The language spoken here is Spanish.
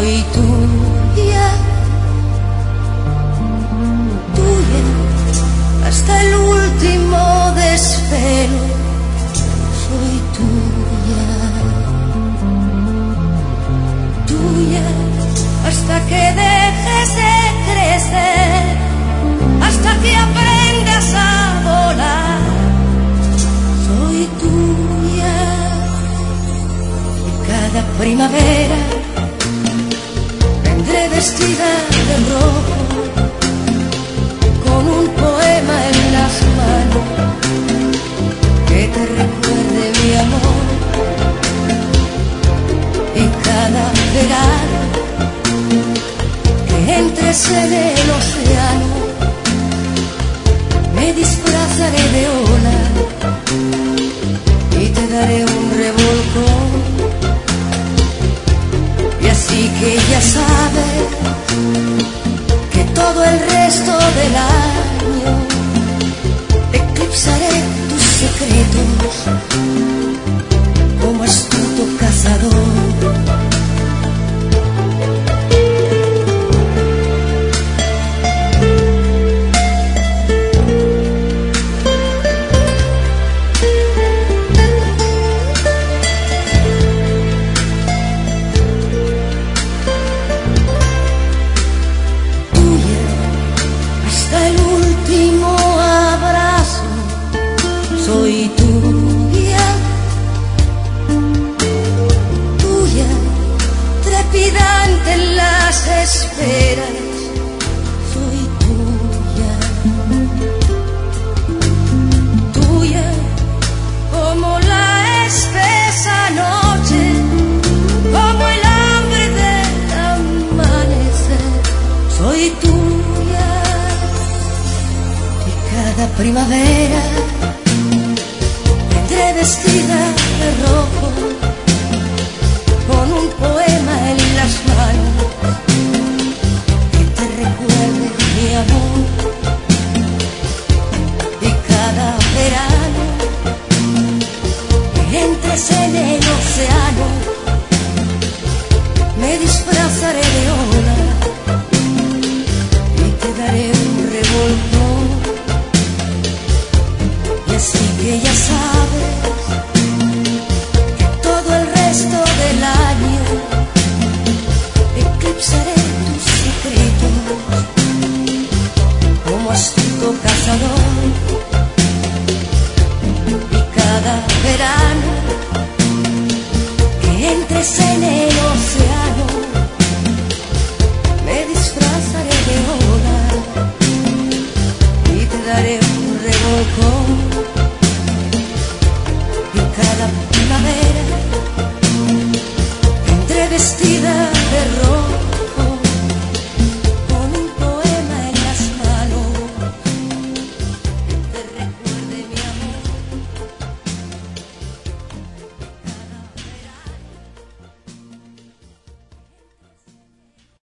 soy tuya, tuya, hasta el último desvelo, soy tuya, tuya, hasta que dejes de crecer, hasta que aprendas a volar, soy tuya. Y cada primavera vendré vestida de rojo, con un poema en las manos que te recuerde mi amor. Y cada verano que entres en el océano, me disfrazaré de ola y te daré un revolcón. Y así que ya sabes que todo el resto del año eclipsaré tus secretos como astuto cazador. Soy tuya, tuya, trepidante en las esferas, soy tuya, tuya, como la espesa noche, como el hambre del amanecer, soy tuya. Y cada primavera vestida de rojo, con un poema en las manos que te recuerde mi amor. Y cada verano que entres en el océano, me disfrazaré de ola